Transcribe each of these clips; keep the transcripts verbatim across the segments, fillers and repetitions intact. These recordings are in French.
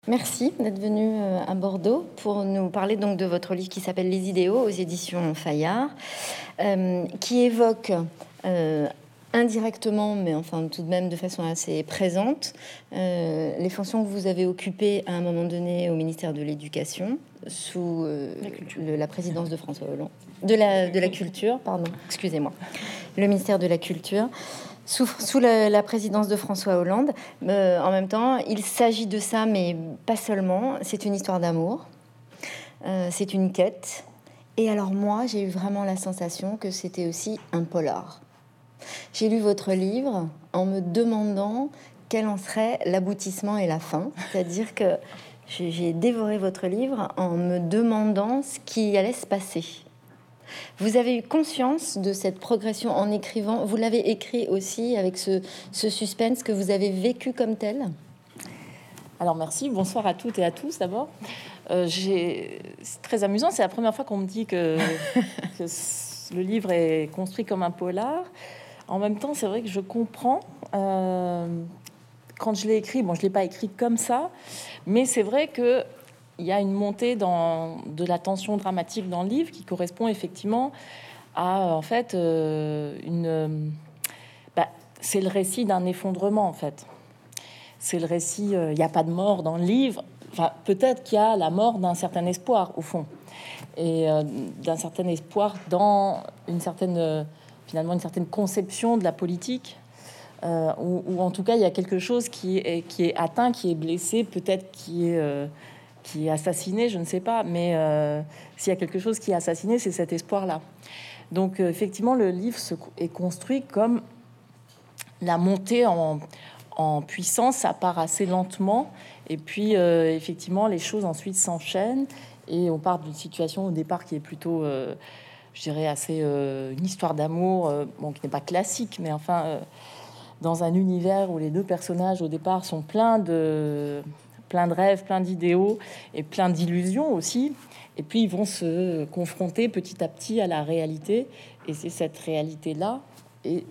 Merci d'être venu à Bordeaux pour nous parler donc de votre livre qui s'appelle Les idéaux aux éditions Fayard, euh, qui évoque euh, indirectement, mais enfin tout de même de façon assez présente, euh, les fonctions que vous avez occupées à un moment donné au ministère de l'Éducation sous euh, la, le, la présidence de François Hollande, de la, de la culture, pardon, excusez-moi, le ministère de la Culture. Sous, sous la, la présidence de François Hollande. Euh, en même temps, il s'agit de ça, mais pas seulement. C'est une histoire d'amour. Euh, c'est une quête. Et alors moi, j'ai eu vraiment la sensation que c'était aussi un polar. J'ai lu votre livre en me demandant quel en serait l'aboutissement et la fin. C'est-à-dire que j'ai dévoré votre livre en me demandant ce qui allait se passer. Vous avez eu conscience de cette progression en écrivant. Vous l'avez écrit aussi avec ce, ce suspense que vous avez vécu comme tel. Alors merci, bonsoir à toutes et à tous d'abord. Euh, c'est très amusant, c'est la première fois qu'on me dit que, que le livre est construit comme un polar. En même temps, c'est vrai que je comprends. Euh, quand je l'ai écrit, bon, je ne l'ai pas écrit comme ça, mais c'est vrai que il y a une montée dans, de la tension dramatique dans le livre qui correspond effectivement à, en fait, euh, une... Bah, c'est le récit d'un effondrement, en fait. C'est le récit... Il euh, n'y a pas de mort dans le livre. Enfin, peut-être qu'il y a la mort d'un certain espoir, au fond. Et euh, d'un certain espoir dans une certaine... Euh, finalement, une certaine conception de la politique. Euh, ou, ou en tout cas, il y a quelque chose qui est, qui est atteint, qui est blessé, peut-être qui est... Euh, qui est assassiné, je ne sais pas, mais euh, s'il y a quelque chose qui est assassiné, c'est cet espoir-là. Donc, euh, effectivement, le livre se, est construit comme la montée en, en puissance. Ça part assez lentement, et puis, euh, effectivement, les choses ensuite s'enchaînent, et on part d'une situation au départ qui est plutôt, euh, je dirais, assez euh, une histoire d'amour, euh, bon, qui n'est pas classique, mais enfin, euh, dans un univers où les deux personnages, au départ, sont pleins de... plein de rêves, plein d'idéaux et plein d'illusions aussi. Et puis, ils vont se confronter petit à petit à la réalité. Et c'est cette réalité-là, et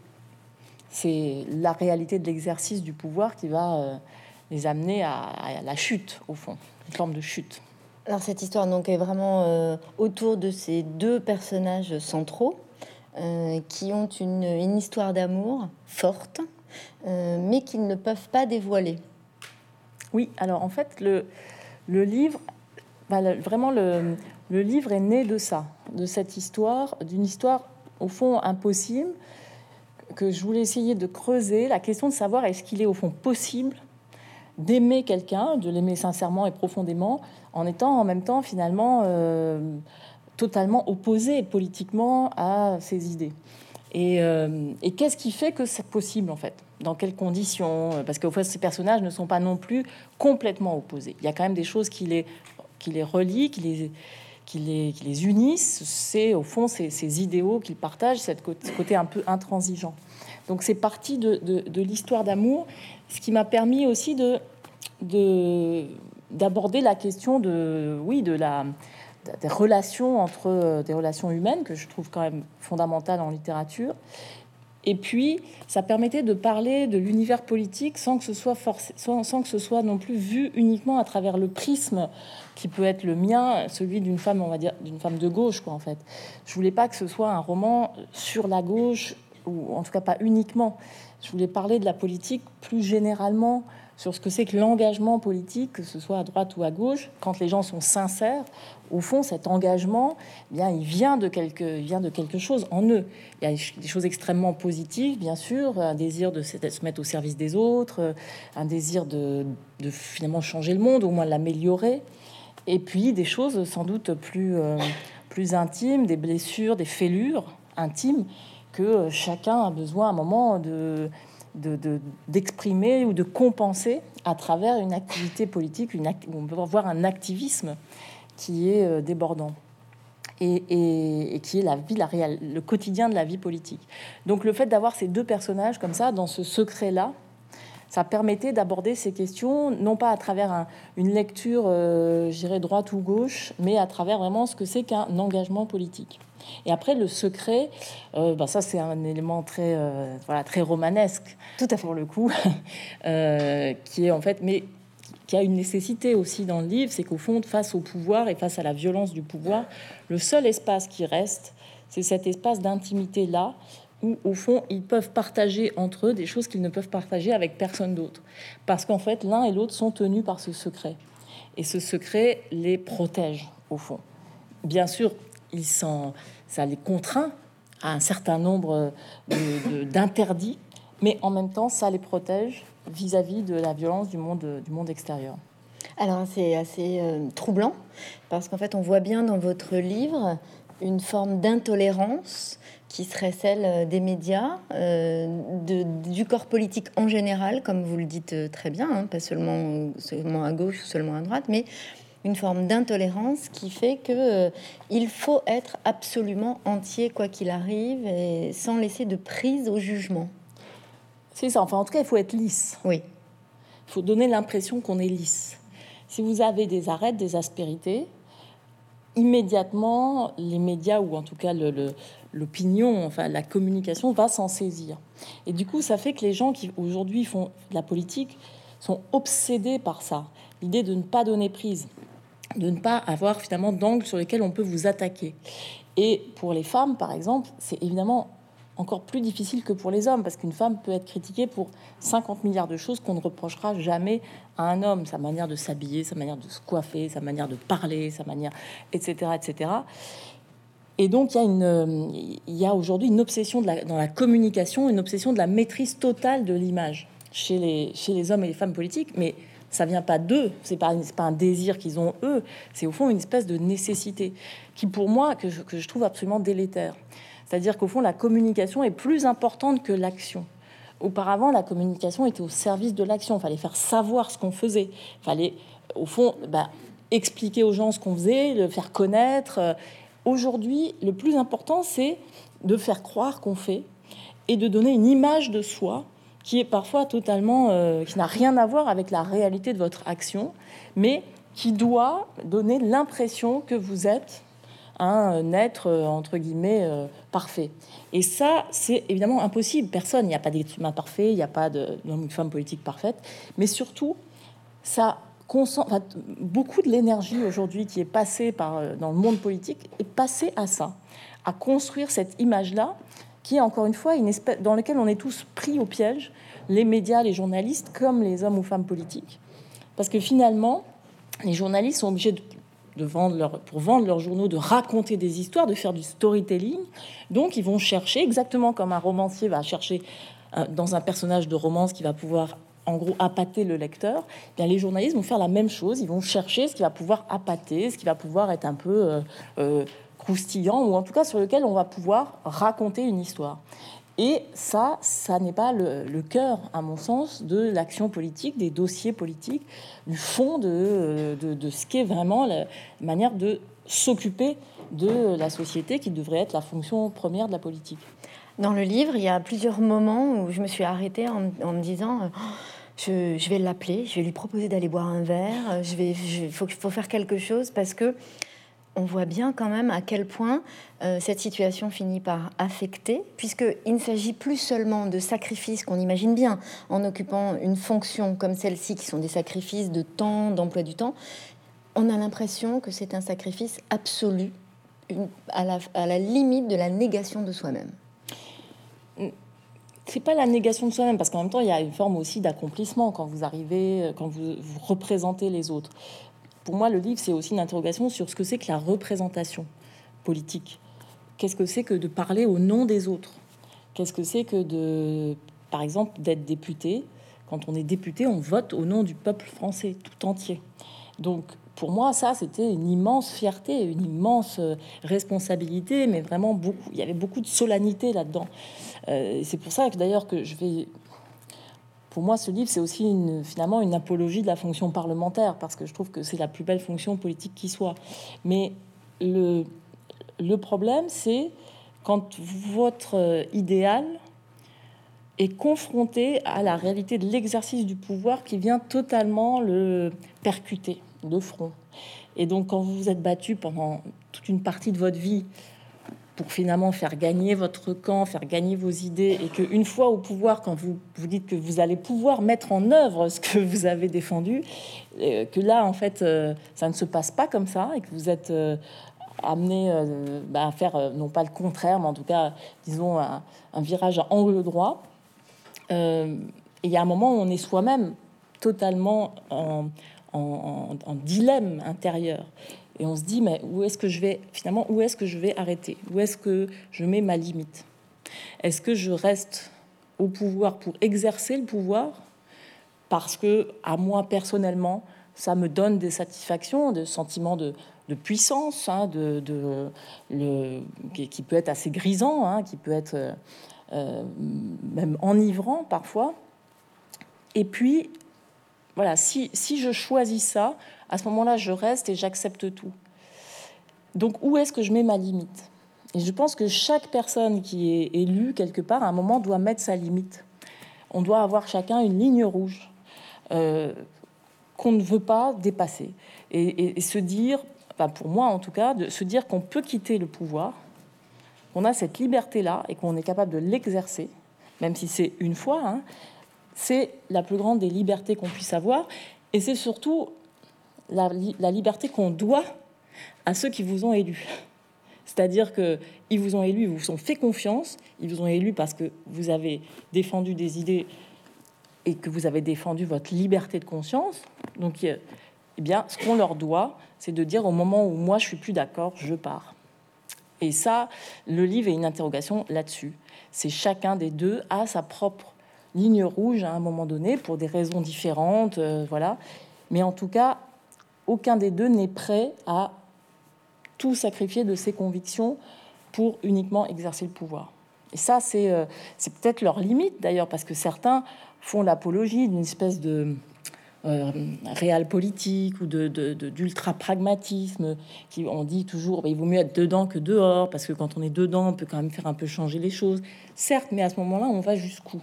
c'est la réalité de l'exercice du pouvoir qui va euh, les amener à, à la chute, au fond, une forme de chute. Alors, cette histoire donc, est vraiment euh, autour de ces deux personnages centraux euh, qui ont une, une histoire d'amour forte, euh, mais qu'ils ne peuvent pas dévoiler. Oui, alors en fait, le, le livre, bah, le, vraiment, le, le livre est né de ça, de cette histoire, d'une histoire, au fond, impossible, que je voulais essayer de creuser, la question de savoir est-ce qu'il est, au fond, possible d'aimer quelqu'un, de l'aimer sincèrement et profondément, en étant en même temps, finalement, euh, totalement opposé politiquement à ses idées. Et, euh, et qu'est-ce qui fait que c'est possible, en fait? Dans quelles conditions? Parce qu'au fait, ces personnages ne sont pas non plus complètement opposés. Il y a quand même des choses qui les, qui les relient, qui les, qui les, qui les unissent. C'est, au fond, ces, ces idéaux qu'ils partagent, cette côté, ce côté un peu intransigeant. Donc, c'est parti de, de, de l'histoire d'amour, ce qui m'a permis aussi de, de, d'aborder la question de, oui, de la... des relations entre des relations humaines que je trouve quand même fondamentales en littérature. Et puis, ça permettait de parler de l'univers politique sans que ce soit forcé, sans, sans que ce soit non plus vu uniquement à travers le prisme qui peut être le mien, celui d'une femme, on va dire, d'une femme de gauche, quoi, en fait. Je voulais pas que ce soit un roman sur la gauche, ou en tout cas pas uniquement. Je voulais parler de la politique plus généralement, sur ce que c'est que l'engagement politique, que ce soit à droite ou à gauche, quand les gens sont sincères. Au fond, cet engagement, eh bien, il vient de quelque, il vient de quelque chose en eux. Il y a des choses extrêmement positives, bien sûr, un désir de se mettre au service des autres, un désir de, de finalement changer le monde, au moins l'améliorer. Et puis des choses sans doute plus, euh, plus intimes, des blessures, des fêlures intimes que chacun a besoin à un moment de De, de, d'exprimer ou de compenser à travers une activité politique, une act- on peut voir un activisme qui est euh, débordant et, et, et qui est la vie, la réelle, le quotidien de la vie politique. Donc le fait d'avoir ces deux personnages comme ça, dans ce secret-là, ça permettait d'aborder ces questions, non pas à travers un, une lecture, euh, je dirais, droite ou gauche, mais à travers vraiment ce que c'est qu'un engagement politique. Et après, le secret, euh, ben ça, c'est un élément très, euh, voilà, très romanesque, tout à fait pour le coup, euh, qui est en fait, mais qui a une nécessité aussi dans le livre, c'est qu'au fond, face au pouvoir et face à la violence du pouvoir, le seul espace qui reste, c'est cet espace d'intimité-là, où, au fond, ils peuvent partager entre eux des choses qu'ils ne peuvent partager avec personne d'autre. Parce qu'en fait, l'un et l'autre sont tenus par ce secret. Et ce secret les protège, au fond. Bien sûr, ils sont, ça les contraint à un certain nombre de, de, d'interdits, mais en même temps, ça les protège vis-à-vis de la violence du monde, du monde extérieur. Alors, c'est assez euh, troublant, parce qu'en fait, on voit bien dans votre livre une forme d'intolérance qui serait celle des médias, euh, de, du corps politique en général, comme vous le dites très bien, hein, pas seulement, seulement à gauche ou seulement à droite, mais une forme d'intolérance qui fait que euh, il faut être absolument entier quoi qu'il arrive et sans laisser de prise au jugement. C'est ça. Enfin, en tout cas, il faut être lisse. Oui. Il faut donner l'impression qu'on est lisse. Si vous avez des arêtes, des aspérités, immédiatement, les médias, ou en tout cas le, le, l'opinion, enfin la communication, va s'en saisir. Et du coup, ça fait que les gens qui aujourd'hui font de la politique sont obsédés par ça. L'idée de ne pas donner prise, de ne pas avoir finalement d'angles sur lesquels on peut vous attaquer. Et pour les femmes, par exemple, c'est évidemment encore plus difficile que pour les hommes, parce qu'une femme peut être critiquée pour cinquante milliards de choses qu'on ne reprochera jamais à un homme. Sa manière de s'habiller, sa manière de se coiffer, sa manière de parler, sa manière, et cetera, et cetera. Et donc, il y a, une, il y a aujourd'hui une obsession de la, dans la communication, une obsession de la maîtrise totale de l'image chez les, chez les hommes et les femmes politiques, mais ça vient pas d'eux, c'est pas, c'est pas un désir qu'ils ont eux, c'est au fond une espèce de nécessité qui, pour moi, que je, que je trouve absolument délétère. C'est-à-dire qu'au fond, la communication est plus importante que l'action. Auparavant, la communication était au service de l'action. Il fallait faire savoir ce qu'on faisait. Il fallait, au fond, bah, expliquer aux gens ce qu'on faisait, le faire connaître. Aujourd'hui, le plus important, c'est de faire croire qu'on fait et de donner une image de soi qui est parfois totalement... Euh, qui n'a rien à voir avec la réalité de votre action, mais qui doit donner l'impression que vous êtes un être, entre guillemets, euh, parfait. Et ça, c'est évidemment impossible. Personne, il n'y a pas d'être humain parfait, il n'y a pas d'homme ou de femme politique parfaite. Mais surtout, ça concentre... Enfin, beaucoup de l'énergie aujourd'hui qui est passée par, dans le monde politique est passée à ça, à construire cette image-là, qui est encore une fois une espèce dans laquelle on est tous pris au piège, les médias, les journalistes, comme les hommes ou femmes politiques. Parce que finalement, les journalistes sont obligés de de vendre leur, pour vendre leurs journaux, de raconter des histoires, de faire du storytelling. Donc, ils vont chercher, exactement comme un romancier va chercher euh, dans un personnage de romance qui va pouvoir, en gros, appâter le lecteur. Eh bien, les journalistes vont faire la même chose. Ils vont chercher ce qui va pouvoir appâter, ce qui va pouvoir être un peu euh, euh, croustillant, ou en tout cas sur lequel on va pouvoir raconter une histoire. Et ça, ça n'est pas le, le cœur, à mon sens, de l'action politique, des dossiers politiques, du fond de, de, de ce qu'est vraiment la manière de s'occuper de la société, qui devrait être la fonction première de la politique. Dans le livre, il y a plusieurs moments où je me suis arrêtée en, en me disant... Oh, je, je vais l'appeler, je vais lui proposer d'aller boire un verre, je vais, je, faut, faut faire quelque chose, parce que on voit bien quand même à quel point euh, cette situation finit par affecter, puisqu'il ne s'agit plus seulement de sacrifices qu'on imagine bien en occupant une fonction comme celle-ci, qui sont des sacrifices de temps, d'emploi du temps. On a l'impression que c'est un sacrifice absolu, une, à, la, à la limite de la négation de soi-même. C'est pas la négation de soi-même, parce qu'en même temps, il y a une forme aussi d'accomplissement quand vous arrivez, quand vous, vous représentez les autres. Pour moi, le livre, c'est aussi une interrogation sur ce que c'est que la représentation politique. Qu'est-ce que c'est que de parler au nom des autres? Qu'est-ce que c'est que de, par exemple, d'être député? Quand on est député, on vote au nom du peuple français tout entier. Donc, pour moi, ça, c'était une immense fierté, une immense responsabilité, mais vraiment beaucoup. Il y avait beaucoup de solennité là-dedans. Euh, c'est pour ça que d'ailleurs que je vais... Pour moi, ce livre, c'est aussi une, finalement une apologie de la fonction parlementaire, parce que je trouve que c'est la plus belle fonction politique qui soit. Mais le, le problème, c'est quand votre idéal est confronté à la réalité de l'exercice du pouvoir qui vient totalement le percuter de front. Et donc, quand vous vous êtes battu pendant toute une partie de votre vie pour finalement faire gagner votre camp, faire gagner vos idées, et qu'une fois au pouvoir, quand vous vous dites que vous allez pouvoir mettre en œuvre ce que vous avez défendu, euh, que là, en fait, euh, ça ne se passe pas comme ça, et que vous êtes euh, amené euh, bah, à faire, euh, non pas le contraire, mais en tout cas, disons, un, un virage à angle droit. Euh, et il y a un moment où on est soi-même totalement en, en, en, en dilemme intérieur. Et on se dit, mais où est-ce que je vais, finalement, où est-ce que je vais arrêter? Où est-ce que je mets ma limite? Est-ce que je reste au pouvoir pour exercer le pouvoir parce que, à moi personnellement, ça me donne des satisfactions, des sentiments de, de puissance, hein, de, de, le, qui, qui peut être assez grisant, hein, qui peut être euh, même enivrant parfois. Et puis, voilà, si, si je choisis ça, à ce moment-là, je reste et j'accepte tout. Donc, où est-ce que je mets ma limite? Et je pense que chaque personne qui est élue quelque part, à un moment, doit mettre sa limite. On doit avoir chacun une ligne rouge euh, qu'on ne veut pas dépasser. Et, et, et se dire, enfin pour moi en tout cas, de se dire qu'on peut quitter le pouvoir, qu'on a cette liberté-là et qu'on est capable de l'exercer, même si c'est une fois, hein, c'est la plus grande des libertés qu'on puisse avoir. Et c'est surtout la, la liberté qu'on doit à ceux qui vous ont élus. C'est-à-dire qu'ils vous ont élus, ils vous ont fait confiance, ils vous ont élus parce que vous avez défendu des idées et que vous avez défendu votre liberté de conscience. Donc, eh bien, ce qu'on leur doit, c'est de dire au moment où moi je suis plus d'accord, je pars. Et ça, le livre est une interrogation là-dessus. C'est chacun des deux a sa propre ligne rouge à un moment donné pour des raisons différentes, euh, voilà. Mais en tout cas, aucun des deux n'est prêt à tout sacrifier de ses convictions pour uniquement exercer le pouvoir. Et ça, c'est, euh, c'est peut-être leur limite, d'ailleurs, parce que certains font l'apologie d'une espèce de euh, réel politique ou de, de, de, d'ultra-pragmatisme, qui on dit toujours, bah, il vaut mieux être dedans que dehors, parce que quand on est dedans, on peut quand même faire un peu changer les choses. Certes, mais à ce moment-là, on va jusqu'où?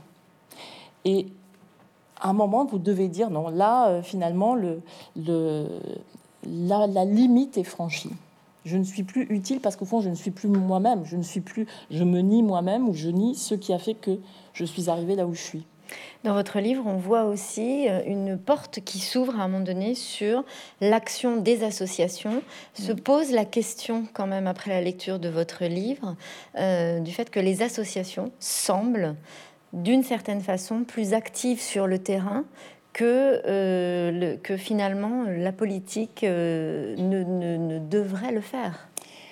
Et à un moment, vous devez dire, non, là, euh, finalement, le, le, la, la limite est franchie. Je ne suis plus utile parce qu'au fond, je ne suis plus moi-même. Je ne suis plus, je me nie moi-même ou je nie ce qui a fait que je suis arrivée là où je suis. Dans votre livre, on voit aussi une porte qui s'ouvre à un moment donné sur l'action des associations. Se pose la question, quand même, après la lecture de votre livre, euh, du fait que les associations semblent, d'une certaine façon, plus actives sur le terrain que, euh, le, que finalement la politique euh, ne, ne, ne devrait le faire.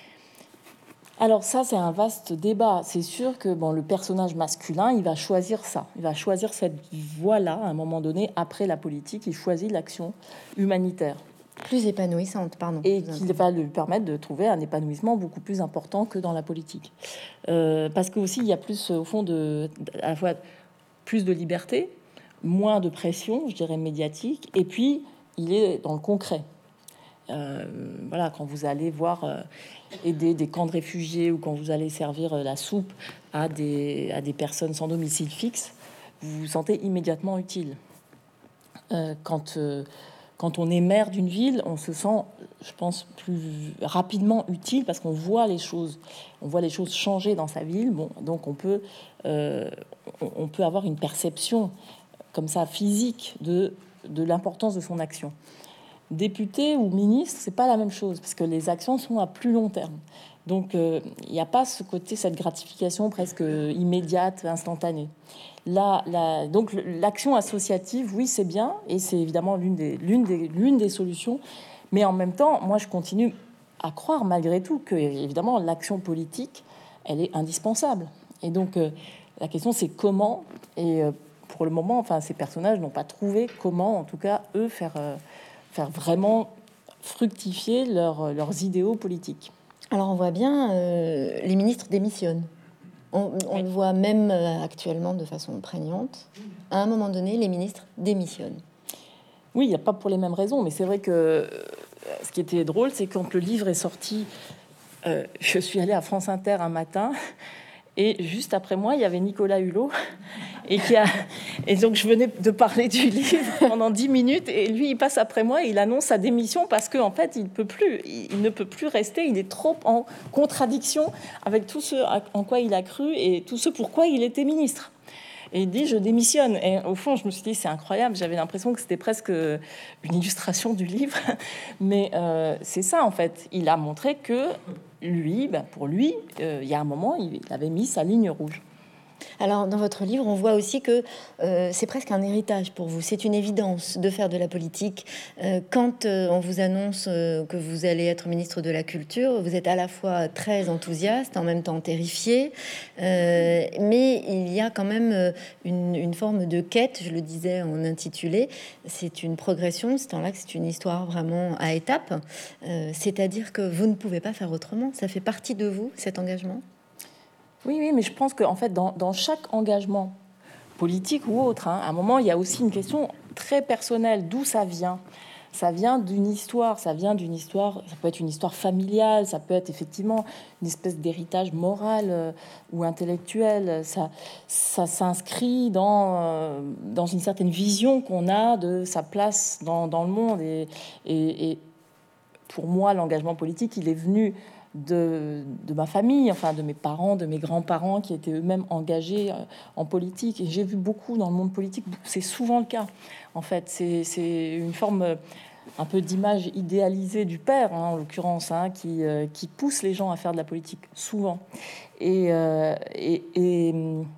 Alors ça, c'est un vaste débat. C'est sûr que bon, le personnage masculin, il va choisir ça. Il va choisir cette voie-là, à un moment donné, après la politique. Il choisit l'action humanitaire. Plus épanouissante, pardon. Et qui va lui permettre de trouver un épanouissement beaucoup plus important que dans la politique. Euh, parce qu'aussi, il y a plus, au fond, de, à la fois plus de liberté, moins de pression, je dirais, médiatique. Et puis, il est dans le concret. Euh, voilà, quand vous allez voir euh, aider des camps de réfugiés ou quand vous allez servir euh, la soupe à des, à des personnes sans domicile fixe, vous vous sentez immédiatement utile. Euh, quand, euh, quand on est maire d'une ville, on se sent, je pense, plus rapidement utile parce qu'on voit les choses, on voit les choses changer dans sa ville. Bon, donc on peut, euh, on peut avoir une perception comme ça physique de, de l'importance de son action. Député ou ministre, c'est pas la même chose parce que les actions sont à plus long terme. Donc il euh, n'y a pas ce côté, cette gratification presque immédiate, instantanée. Là, la, donc l'action associative, oui, c'est bien et c'est évidemment l'une des, l'une des, l'une des solutions. Mais en même temps, moi, je continue à croire malgré tout que évidemment l'action politique, elle est indispensable. Et donc euh, la question, c'est comment. Et euh, pour le moment, enfin, ces personnages n'ont pas trouvé comment, en tout cas, eux faire. Euh, faire vraiment fructifier leur, leurs idéaux politiques. Alors on voit bien, euh, les ministres démissionnent. On, on oui. le voit même euh, actuellement de façon prégnante. À un moment donné, les ministres démissionnent. Oui, il n'y a pas pour les mêmes raisons, mais c'est vrai que euh, ce qui était drôle, c'est quand le livre est sorti, euh, je suis allée à France Inter un matin, et juste après moi, il y avait Nicolas Hulot. et qui a et donc je venais de parler du livre pendant dix minutes et lui il passe après moi et il annonce sa démission parce que en fait il peut plus, il ne peut plus rester, il est trop en contradiction avec tout ce en quoi il a cru et tout ce pourquoi il était ministre. Et il dit je démissionne. Et au fond, je me suis dit c'est incroyable. J'avais l'impression que c'était presque une illustration du livre, mais euh, c'est ça en fait. Il a montré que lui, ben pour lui, euh, il y a un moment, il avait mis sa ligne rouge. Alors, dans votre livre, on voit aussi que euh, c'est presque un héritage pour vous. C'est une évidence de faire de la politique. Euh, quand euh, on vous annonce euh, que vous allez être ministre de la Culture, vous êtes à la fois très enthousiaste, en même temps terrifié. Euh, mais il y a quand même euh, une, une forme de quête, je le disais en intitulé. C'est une progression, c'est en là que c'est une histoire vraiment à étapes. Euh, c'est-à-dire que vous ne pouvez pas faire autrement. Ça fait partie de vous, cet engagement ? Oui, oui, mais je pense qu'en fait, dans, dans chaque engagement politique ou autre, hein, à un moment, il y a aussi une question très personnelle. D'où ça vient ? Ça vient d'une histoire, ça vient d'une histoire, ça peut être une histoire familiale, ça peut être effectivement une espèce d'héritage moral euh, ou intellectuel. Ça, ça s'inscrit dans, euh, dans une certaine vision qu'on a de sa place dans, dans le monde. Et, et, et pour moi, l'engagement politique, il est venu De, de ma famille, enfin de mes parents, de mes grands-parents qui étaient eux-mêmes engagés en politique. Et j'ai vu beaucoup dans le monde politique, c'est souvent le cas. En fait, c'est, c'est une forme un peu d'image idéalisée du père, hein, en l'occurrence, hein, qui, euh, qui pousse les gens à faire de la politique, souvent. Et, euh, et, et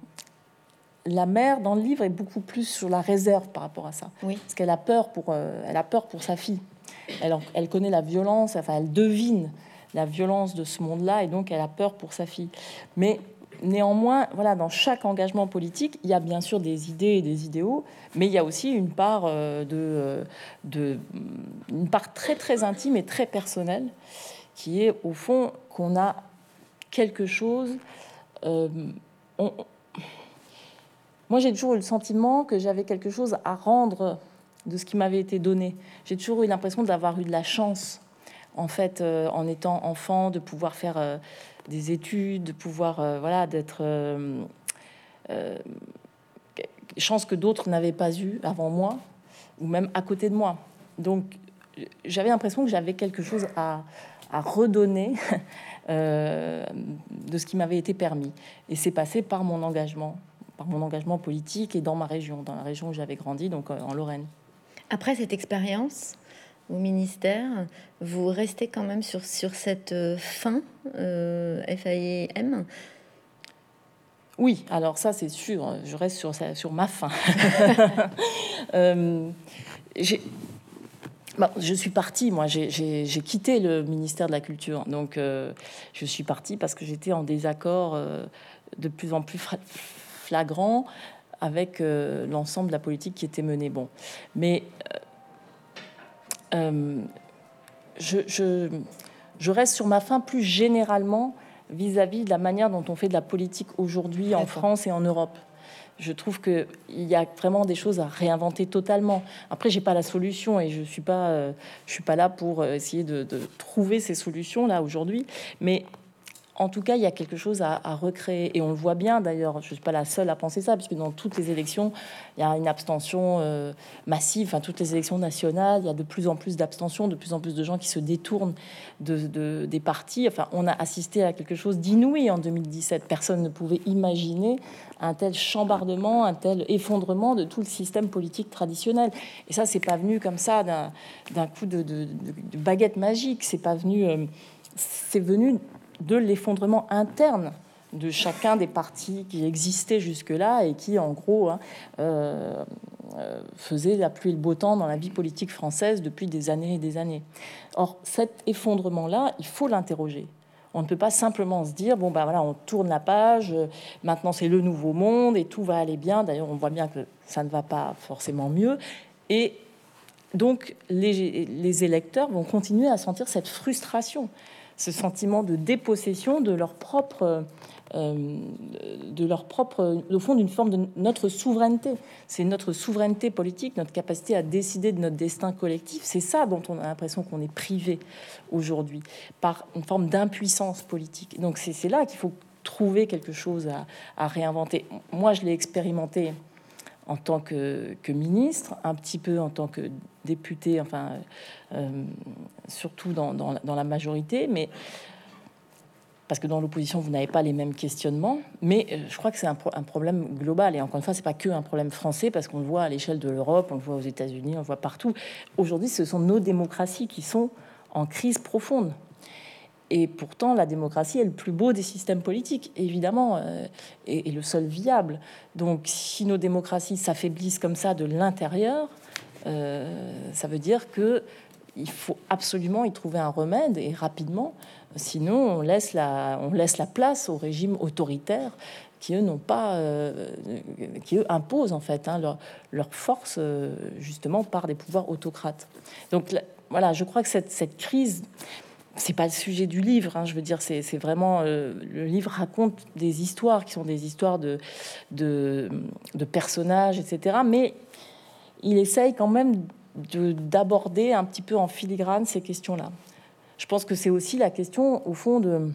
la mère, dans le livre, est beaucoup plus sur la réserve par rapport à ça. Oui. Parce qu'elle a peur pour, euh, elle a peur pour sa fille. Elle, elle connaît la violence, enfin, elle devine la violence de ce monde-là, et donc elle a peur pour sa fille. Mais néanmoins, voilà, dans chaque engagement politique, il y a bien sûr des idées et des idéaux, mais il y a aussi une part euh, de, de, une part très très intime et très personnelle, qui est au fond qu'on a quelque chose. Euh, on, moi, j'ai toujours eu le sentiment que j'avais quelque chose à rendre de ce qui m'avait été donné. J'ai toujours eu l'impression d'avoir eu de la chance. En fait, euh, en étant enfant, de pouvoir faire euh, des études, de pouvoir, euh, voilà, d'être euh, euh, chance que d'autres n'avaient pas eu avant moi, ou même à côté de moi. Donc, j'avais l'impression que j'avais quelque chose à, à redonner euh, de ce qui m'avait été permis. Et c'est passé par mon engagement, par mon engagement politique et dans ma région, dans la région où j'avais grandi, donc euh, en Lorraine. Après cette expérience au ministère, vous restez quand même sur, sur cette fin euh, F I M. Oui, alors ça c'est sûr, je reste sur, sur ma fin. euh, j'ai, bah, je suis partie, moi j'ai, j'ai, j'ai quitté le ministère de la Culture, donc euh, je suis partie parce que j'étais en désaccord euh, de plus en plus flagrant avec euh, l'ensemble de la politique qui était menée. Bon, mais euh, je, je, je reste sur ma fin plus généralement vis-à-vis de la manière dont on fait de la politique aujourd'hui en France et en Europe. Je trouve qu'il y a vraiment des choses à réinventer totalement. Après, j'ai pas la solution et je suis pas, euh, je suis pas là pour essayer de, de trouver ces solutions là aujourd'hui. Mais en tout cas, il y a quelque chose à, à recréer. Et on le voit bien, d'ailleurs, je ne suis pas la seule à penser ça, puisque dans toutes les élections, il y a une abstention euh, massive. Enfin, toutes les élections nationales, il y a de plus en plus d'abstention, de plus en plus de gens qui se détournent de, de, des partis. Enfin, on a assisté à quelque chose d'inouï en deux mille dix-sept. Personne ne pouvait imaginer un tel chambardement, un tel effondrement de tout le système politique traditionnel. Et ça, c'est pas venu comme ça d'un, d'un coup de, de, de, de baguette magique. C'est pas venu... Euh, c'est venu... de l'effondrement interne de chacun des partis qui existaient jusque-là et qui, en gros, hein, euh, euh, faisaient la pluie et le beau temps dans la vie politique française depuis des années et des années. Or, cet effondrement-là, il faut l'interroger. On ne peut pas simplement se dire, bon, ben voilà, on tourne la page, maintenant c'est le nouveau monde et tout va aller bien. D'ailleurs, on voit bien que ça ne va pas forcément mieux. Et donc, les, les électeurs vont continuer à sentir cette frustration, ce sentiment de dépossession de leur propre, euh, de leur propre, au fond, d'une forme de notre souveraineté. C'est notre souveraineté politique, notre capacité à décider de notre destin collectif. C'est ça dont on a l'impression qu'on est privé aujourd'hui, par une forme d'impuissance politique. Donc c'est, c'est là qu'il faut trouver quelque chose à, à réinventer. Moi, je l'ai expérimenté en tant que, que ministre, un petit peu en tant que député, enfin, euh, surtout dans, dans, dans la majorité, mais parce que dans l'opposition, vous n'avez pas les mêmes questionnements. Mais je crois que c'est un, pro- un problème global. Et encore une fois, c'est pas que un problème français, parce qu'on le voit à l'échelle de l'Europe, on le voit aux États-Unis, on le voit partout. Aujourd'hui, ce sont nos démocraties qui sont en crise profonde. Et pourtant, la démocratie est le plus beau des systèmes politiques, évidemment, euh, et, et le seul viable. Donc, si nos démocraties s'affaiblissent comme ça de l'intérieur, euh, ça veut dire que il faut absolument y trouver un remède, et rapidement. Sinon, on laisse la, on laisse la place aux régimes autoritaires qui, eux, n'ont pas... Euh, qui, eux, imposent, en fait, hein, leur, leur force, euh, justement, par des pouvoirs autocrates. Donc, là, voilà, je crois que cette, cette crise... C'est pas le sujet du livre, hein, je veux dire, c'est, c'est vraiment... Euh, le livre raconte des histoires qui sont des histoires de, de, de personnages, et cetera. Mais il essaye quand même de, d'aborder un petit peu en filigrane ces questions-là. Je pense que c'est aussi la question, au fond, de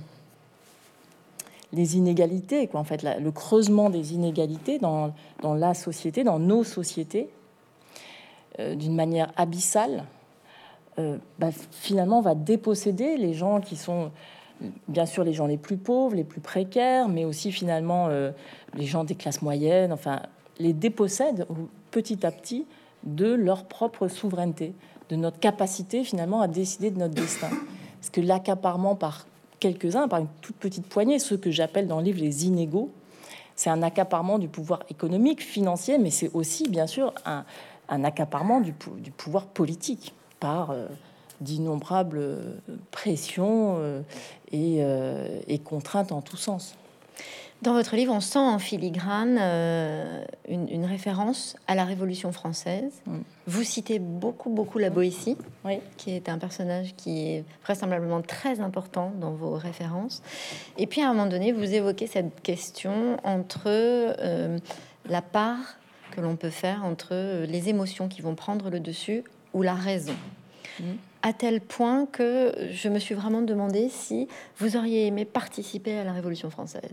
les inégalités, quoi, en fait, la, le creusement des inégalités dans, dans la société, dans nos sociétés, euh, d'une manière abyssale, euh, bah, finalement, va déposséder les gens qui sont, bien sûr, les gens les plus pauvres, les plus précaires, mais aussi, finalement, euh, les gens des classes moyennes, enfin, les dépossède petit à petit de leur propre souveraineté, de notre capacité, finalement, à décider de notre destin. Parce que l'accaparement par quelques-uns, par une toute petite poignée, ceux que j'appelle dans le livre les inégaux, c'est un accaparement du pouvoir économique, financier, mais c'est aussi, bien sûr, un, un accaparement du, du pouvoir politique par euh, d'innombrables pressions euh, et, euh, et contraintes en tous sens. Dans votre livre, on sent en filigrane euh, une, une référence à la Révolution française. Mm. Vous citez beaucoup, beaucoup la Boétie, oui, qui est un personnage qui est vraisemblablement très important dans vos références. Et puis, à un moment donné, vous évoquez cette question entre euh, la part que l'on peut faire entre les émotions qui vont prendre le dessus ou la raison. Mm. À tel point que je me suis vraiment demandé si vous auriez aimé participer à la Révolution française.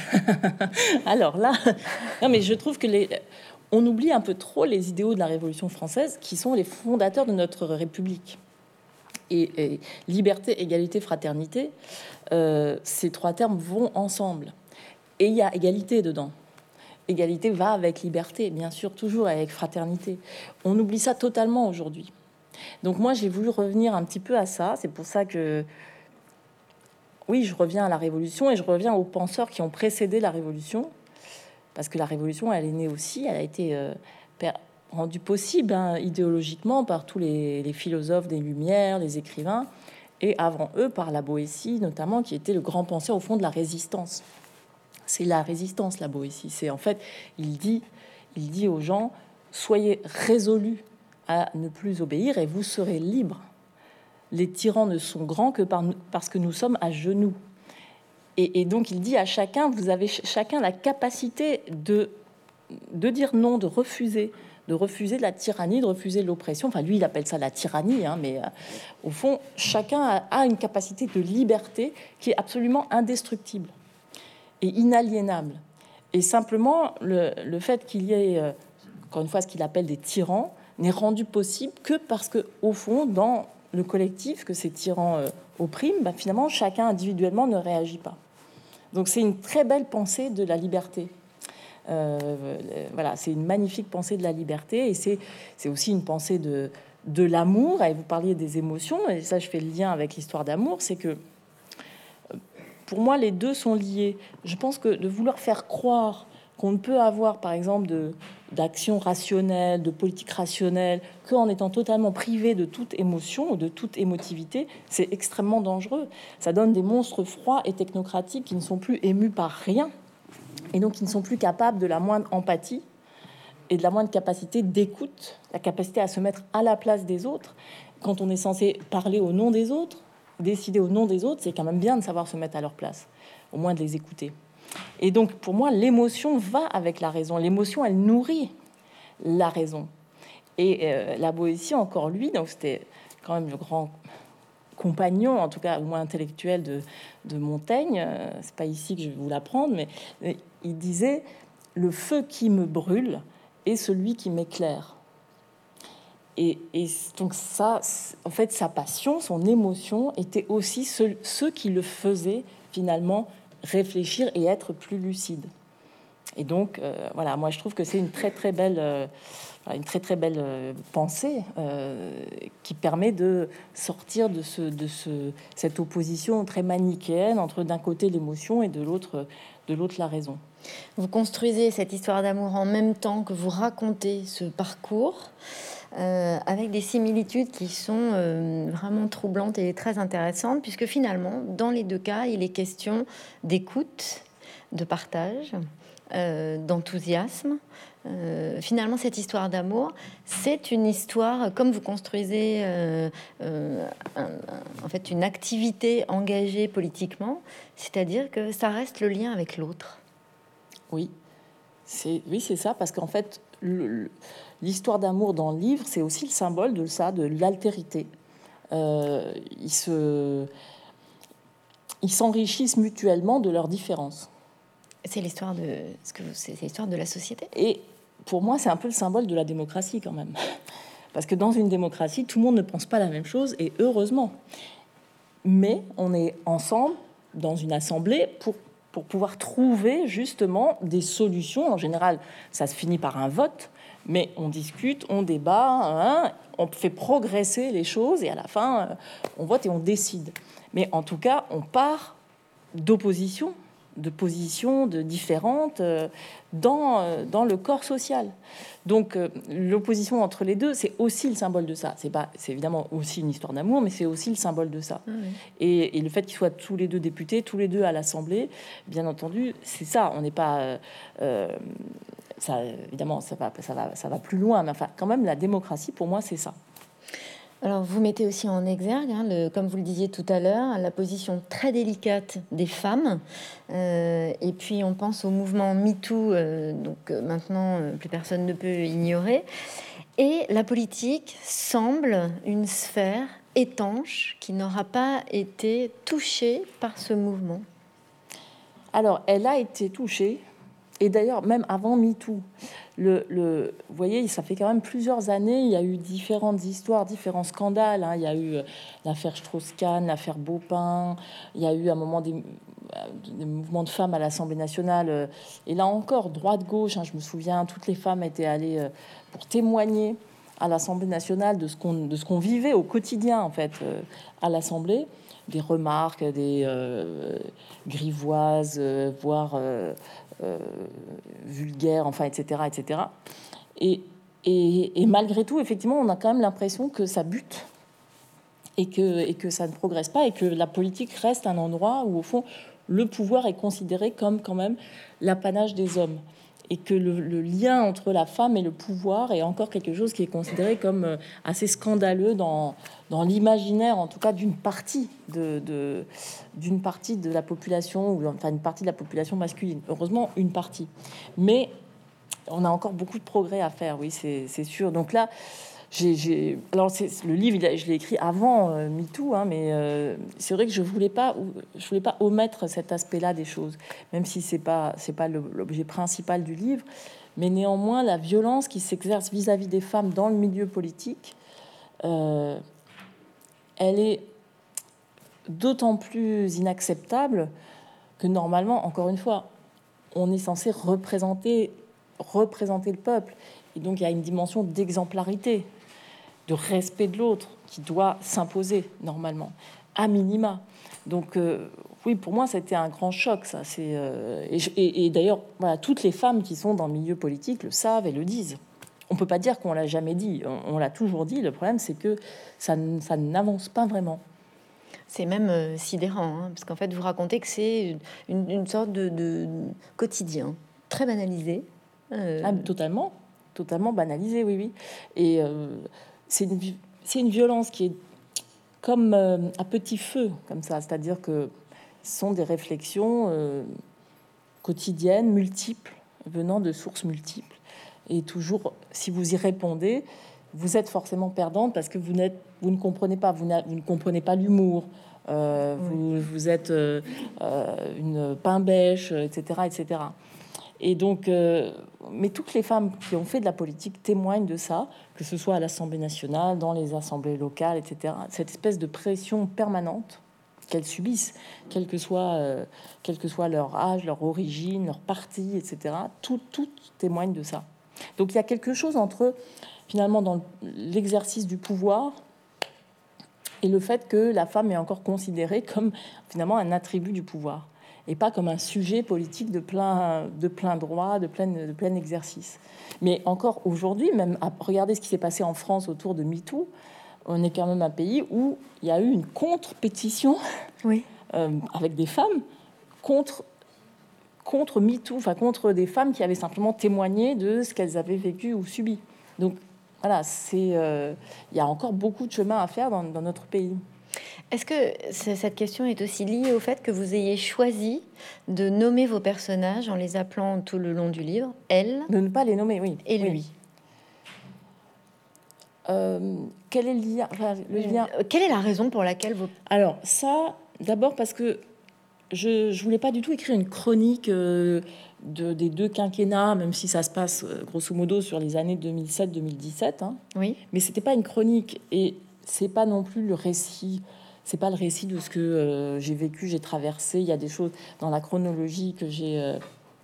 Alors là, non, mais je trouve que les, on oublie un peu trop les idéaux de la Révolution française, qui sont les fondateurs de notre République. Et, et liberté, égalité, fraternité, euh, ces trois termes vont ensemble. Et il y a égalité dedans. Égalité va avec liberté, bien sûr, toujours avec fraternité. On oublie ça totalement aujourd'hui. Donc moi, j'ai voulu revenir un petit peu à ça. C'est pour ça que, oui, je reviens à la Révolution et je reviens aux penseurs qui ont précédé la Révolution. Parce que la Révolution, elle est née aussi, elle a été euh, rendue possible hein, idéologiquement par tous les, les philosophes des Lumières, les écrivains, et avant eux, par la Boétie, notamment, qui était le grand penseur, au fond, de la résistance. C'est la résistance, la Boétie. C'est en fait, il dit, il dit aux gens, soyez résolus à ne plus obéir et vous serez libres. Les tyrans ne sont grands que par, parce que nous sommes à genoux. Et, et donc il dit à chacun, vous avez chacun la capacité de, de dire non, de refuser, de refuser la tyrannie, de refuser l'oppression. Enfin lui il appelle ça la tyrannie, hein, mais euh, au fond chacun a, a une capacité de liberté qui est absolument indestructible et inaliénable. Et simplement le, le fait qu'il y ait, euh, encore une fois, ce qu'il appelle des tyrans, n'est rendu possible que parce que, au fond, dans le collectif que ces tyrans euh, oppriment, bah, finalement, chacun individuellement ne réagit pas. Donc, c'est une très belle pensée de la liberté. Euh, voilà, c'est une magnifique pensée de la liberté, et c'est, c'est aussi une pensée de, de l'amour. Et vous parliez des émotions, et ça, je fais le lien avec l'histoire d'amour. C'est que, pour moi, les deux sont liés. Je pense que de vouloir faire croire qu'on ne peut avoir, par exemple, de, d'action rationnelle, de politique rationnelle, qu'en étant totalement privé de toute émotion ou de toute émotivité, c'est extrêmement dangereux. Ça donne des monstres froids et technocratiques qui ne sont plus émus par rien, et donc qui ne sont plus capables de la moindre empathie et de la moindre capacité d'écoute, la capacité à se mettre à la place des autres. Quand on est censé parler au nom des autres, décider au nom des autres, c'est quand même bien de savoir se mettre à leur place, au moins de les écouter. Et donc, pour moi, l'émotion va avec la raison. L'émotion, elle nourrit la raison. Et euh, la Boétie, encore lui, donc c'était quand même le grand compagnon, en tout cas au moins intellectuel, de, de Montaigne. C'est pas ici que je vais vous l'apprendre, mais, mais il disait « Le feu qui me brûle est celui qui m'éclaire ». Et, et donc ça, en fait, sa passion, son émotion était aussi ce, ce qui le faisait finalement réfléchir et être plus lucide. Et donc, euh, voilà, moi je trouve que c'est une très très belle, euh, une très très belle euh, pensée euh, qui permet de sortir de ce, de ce, cette opposition très manichéenne entre d'un côté l'émotion et de l'autre, de l'autre la raison. Vous construisez cette histoire d'amour en même temps que vous racontez ce parcours. Euh, avec des similitudes qui sont euh, vraiment troublantes et très intéressantes, puisque finalement, dans les deux cas, il est question d'écoute, de partage, euh, d'enthousiasme. Euh, finalement, cette histoire d'amour, c'est une histoire, comme vous construisez euh, euh, un, un, en fait une activité engagée politiquement, c'est-à-dire que ça reste le lien avec l'autre. Oui, c'est oui, c'est ça, parce qu'en fait, le, le, l'histoire d'amour dans le livre, c'est aussi le symbole de ça, de l'altérité. Euh, ils se, ils s'enrichissent mutuellement de leurs différences. C'est l'histoire de, ce que c'est l'histoire de la société. Et pour moi, c'est un peu le symbole de la démocratie quand même, parce que dans une démocratie, tout le monde ne pense pas la même chose, et heureusement. Mais on est ensemble dans une assemblée pour pour pouvoir trouver justement des solutions. En général, ça se finit par un vote, mais on discute, on débat, hein, on fait progresser les choses, et à la fin, on vote et on décide. Mais en tout cas, on part d'opposition, de positions de différentes dans, dans le corps social. Donc l'opposition entre les deux, c'est aussi le symbole de ça. C'est pas, c'est évidemment aussi une histoire d'amour, mais c'est aussi le symbole de ça. Ah oui. et, et le fait qu'ils soient tous les deux députés, tous les deux à l'Assemblée, bien entendu, c'est ça. On n'est pas... Euh, ça, évidemment, ça va, ça, va, ça va plus loin, mais enfin, quand même, la démocratie, pour moi, c'est ça. Alors, vous mettez aussi en exergue, hein, le, comme vous le disiez tout à l'heure, la position très délicate des femmes. Euh, et puis, on pense au mouvement MeToo, euh, donc euh, maintenant, euh, plus personne ne peut ignorer. Et la politique semble une sphère étanche qui n'aura pas été touchée par ce mouvement. Alors, elle a été touchée. Et d'ailleurs, même avant MeToo, le, le, vous voyez, ça fait quand même plusieurs années, il y a eu différentes histoires, différents scandales. Hein. Il y a eu l'affaire Strauss-Kahn, l'affaire Beaupin, il y a eu à un moment des, des mouvements de femmes à l'Assemblée nationale. Et là encore, droite-gauche, hein, je me souviens, toutes les femmes étaient allées pour témoigner à l'Assemblée nationale de ce qu'on, de ce qu'on vivait au quotidien, en fait, à l'Assemblée. Des remarques, des euh, grivoises, euh, voire... Euh, Euh, vulgaire, enfin, et cetera, et cetera. Et, et, et malgré tout, effectivement, on a quand même l'impression que ça bute et que, et que ça ne progresse pas et que la politique reste un endroit où, au fond, le pouvoir est considéré comme quand même l'apanage des hommes et que le, le lien entre la femme et le pouvoir est encore quelque chose qui est considéré comme assez scandaleux dans, dans l'imaginaire, en tout cas d'une partie de, de, d'une partie de la population, ou enfin une partie de la population masculine. Heureusement, une partie. Mais on a encore beaucoup de progrès à faire, oui, c'est, c'est sûr. Donc là, j'ai, j'ai... alors c'est, le livre, il a, je l'ai écrit avant euh, MeToo, hein, mais euh, c'est vrai que je voulais pas, je voulais pas omettre cet aspect-là des choses, même si c'est pas, c'est pas le, l'objet principal du livre. Mais néanmoins, la violence qui s'exerce vis-à-vis des femmes dans le milieu politique, euh, elle est d'autant plus inacceptable que normalement, encore une fois, on est censé représenter, représenter le peuple. Et donc, il y a une dimension d'exemplarité, de respect de l'autre qui doit s'imposer normalement, à minima. Donc, euh, oui, pour moi, c'était un grand choc, ça. C'est, euh, et, et, et d'ailleurs, voilà, toutes les femmes qui sont dans le milieu politique le savent et le disent. On peut pas dire qu'on l'a jamais dit. On, on l'a toujours dit. Le problème, c'est que ça, ça n'avance pas vraiment. C'est même euh, sidérant, hein, parce qu'en fait, vous racontez que c'est une, une sorte de, de quotidien très banalisé. Euh... Ah, totalement, totalement banalisé, oui, oui. Et euh, c'est une, c'est une violence qui est comme euh, à petit feu, comme ça. C'est-à-dire que ce sont des réflexions euh, quotidiennes, multiples, venant de sources multiples. Et toujours, si vous y répondez, vous êtes forcément perdante parce que vous n'êtes vous ne comprenez pas, vous, vous ne comprenez pas l'humour, euh, vous, vous êtes euh, euh, une pain-bêche, et cetera, et cetera. Et donc, euh, mais toutes les femmes qui ont fait de la politique témoignent de ça, que ce soit à l'Assemblée nationale, dans les assemblées locales, et cetera. Cette espèce de pression permanente qu'elles subissent, quel que soit, euh, quel que soit leur âge, leur origine, leur parti, et cetera. Tout, tout témoigne de ça. Donc, il y a quelque chose entre, finalement, dans l'exercice du pouvoir et le fait que la femme est encore considérée comme, finalement, un attribut du pouvoir, et pas comme un sujet politique de plein, de plein droit, de plein, de plein exercice. Mais encore aujourd'hui, même à regarder ce qui s'est passé en France autour de MeToo, on est quand même un pays où il y a eu une contre-pétition, oui. euh, avec des femmes contre, contre MeToo, enfin contre des femmes qui avaient simplement témoigné de ce qu'elles avaient vécu ou subi. Donc voilà, c'est, euh, il y a encore beaucoup de chemin à faire dans, dans notre pays. Est-ce que cette question est aussi liée au fait que vous ayez choisi de nommer vos personnages en les appelant tout le long du livre, elle, de ne pas les nommer, oui, et lui. Oui. Euh, quel est le lien, enfin, le lien Quelle est la raison pour laquelle vous... Alors ça, d'abord parce que je je voulais pas du tout écrire une chronique euh, de, des deux quinquennats, même si ça se passe euh, grosso modo sur les années deux mille sept deux mille dix-sept. Hein. Oui. Mais c'était pas une chronique et c'est pas non plus le récit. C'est pas le récit de ce que euh, j'ai vécu, j'ai traversé. Il y a des choses dans la chronologie que j'ai euh,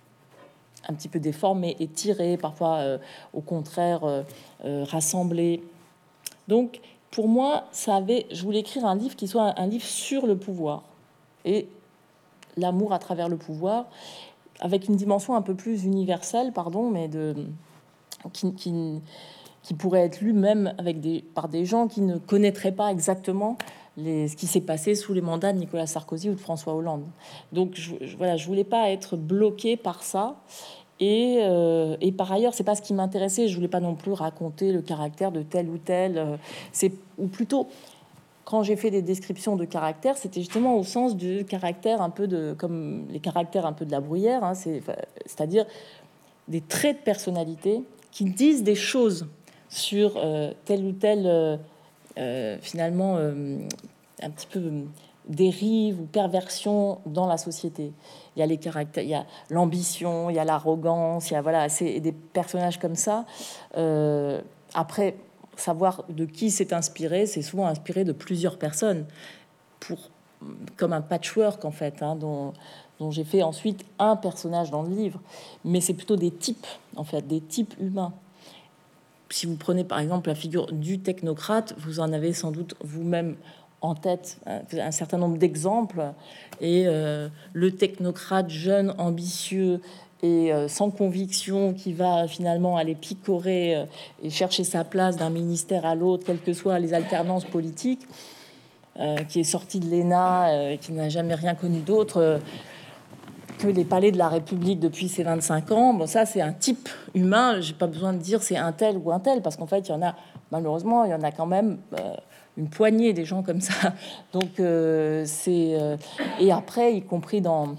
un petit peu déformées et tirées, parfois euh, au contraire euh, euh, rassemblées. Donc pour moi, ça avait, je voulais écrire un livre qui soit un, un livre sur le pouvoir et l'amour à travers le pouvoir, avec une dimension un peu plus universelle, pardon, mais de qui, qui, qui pourrait être lu même avec des, par des gens qui ne connaîtraient pas exactement les, ce qui s'est passé sous les mandats de Nicolas Sarkozy ou de François Hollande. Donc je, je, voilà, je voulais pas être bloquée par ça. Et, euh, et par ailleurs, c'est pas ce qui m'intéressait. Je voulais pas non plus raconter le caractère de tel ou tel. Euh, c'est ou plutôt quand j'ai fait des descriptions de caractère, c'était justement au sens du caractère un peu de comme les caractères un peu de la bruyère. Hein, c'est, c'est-à-dire des traits de personnalité qui disent des choses sur euh, tel ou tel euh, euh, finalement euh, un petit peu dérive ou perversion dans la société. Il y a les caractères, il y a l'ambition, il y a l'arrogance, il y a voilà, c'est des personnages comme ça. Euh, après, savoir de qui c'est inspiré, c'est souvent inspiré de plusieurs personnes, pour comme un patchwork en fait, hein, dont, dont j'ai fait ensuite un personnage dans le livre. Mais c'est plutôt des types, en fait, des types humains. Si vous prenez par exemple la figure du technocrate, vous en avez sans doute vous-même en tête un, un certain nombre d'exemples. Et euh, le technocrate jeune, ambitieux et euh, sans conviction, qui va finalement aller picorer euh, et chercher sa place d'un ministère à l'autre, quelles que soient les alternances politiques, euh, qui est sorti de l'E N A, euh, qui n'a jamais rien connu d'autre euh, que les palais de la République depuis ses vingt-cinq ans. Bon, ça, c'est un type humain. J'ai pas besoin de dire c'est un tel ou un tel, parce qu'en fait, il y en a, malheureusement, il y en a quand même euh, une poignée des gens comme ça. Donc, euh, c'est... Euh, et après, y compris dans...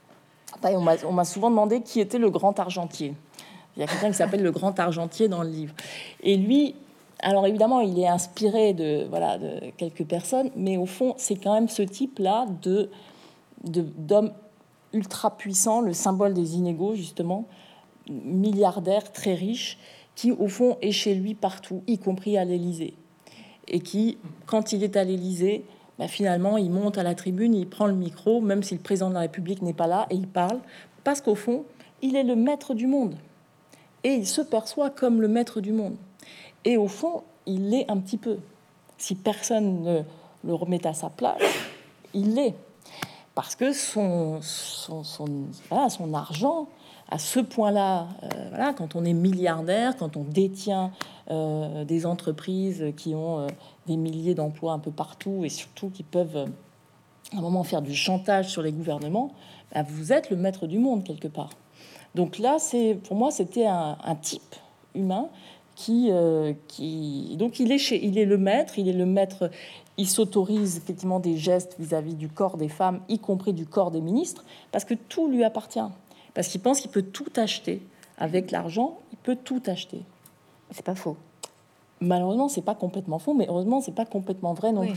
On m'a, on m'a souvent demandé qui était le grand argentier. Il y a quelqu'un qui s'appelle le grand argentier dans le livre. Et lui, alors évidemment, il est inspiré de, voilà, de quelques personnes, mais au fond, c'est quand même ce type-là de, de, d'homme ultra puissant, le symbole des inégaux, justement, milliardaire, très riche, qui, au fond, est chez lui partout, y compris à l'Élysée. Et qui, quand il est à l'Élysée, ben finalement, il monte à la tribune, il prend le micro, même si le président de la République n'est pas là, et il parle, parce qu'au fond, il est le maître du monde. Et il se perçoit comme le maître du monde. Et au fond, il l'est un petit peu. Si personne ne le remet à sa place, il l'est. Parce que son, son, son, voilà, son argent, à ce point-là, euh, voilà, quand on est milliardaire, quand on détient euh, des entreprises qui ont euh, des milliers d'emplois un peu partout et surtout qui peuvent euh, à un moment faire du chantage sur les gouvernements, bah, vous êtes le maître du monde quelque part. Donc là, c'est, pour moi, c'était un, un type humain qui, euh, qui... Donc il est, chez, il est le maître, il est le maître... Il s'autorise effectivement des gestes vis-à-vis du corps des femmes, y compris du corps des ministres, parce que tout lui appartient. Parce qu'il pense qu'il peut tout acheter. Avec l'argent, il peut tout acheter. C'est pas faux. Malheureusement, c'est pas complètement faux, mais heureusement, c'est pas complètement vrai non oui. plus.